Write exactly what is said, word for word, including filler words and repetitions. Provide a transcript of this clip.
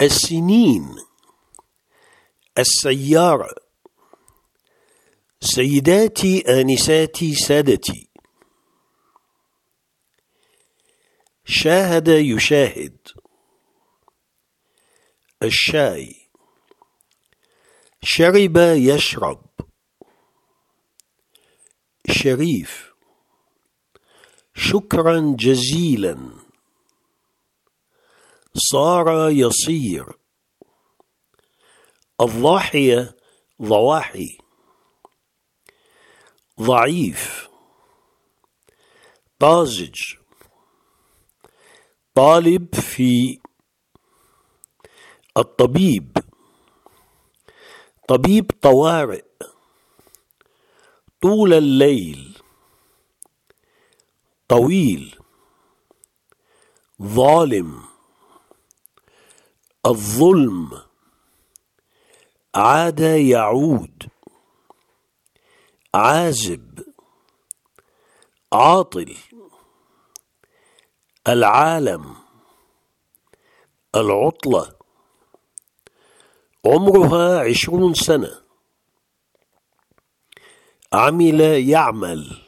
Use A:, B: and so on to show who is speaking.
A: السنين، السيارة، سيداتي آنساتي سادتي. شاهد يشاهد. الشاي. شرب يشرب. شريف. شكرا جزيلا. صار يصير. الضاحية ضواحي. ضعيف. طازج. طالب في. الطبيب. طبيب طوارئ. طول الليل. طويل. ظالم. الظلم. عاد يعود. عازب. عاطل. العالم. العطلة. عمرها عشرون سنة. عمل يعمل.